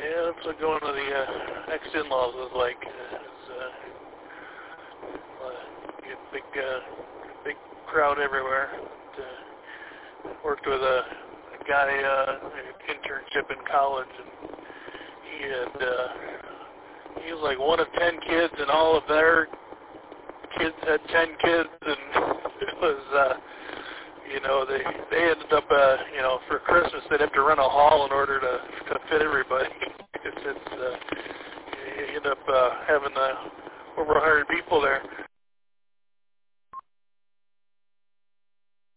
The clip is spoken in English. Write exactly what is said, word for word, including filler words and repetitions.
Yeah, that's what going to the uh, ex-in-laws was like. Uh, it's, uh, uh, get big, uh, big crowd everywhere. But, uh, worked with a, a guy, uh, an internship in college, and he had, uh, he was like one of ten kids, and all of their kids had ten kids, and it was, uh, you know, they they ended up, uh, you know, for Christmas they'd have to rent a hall in order to to fit everybody.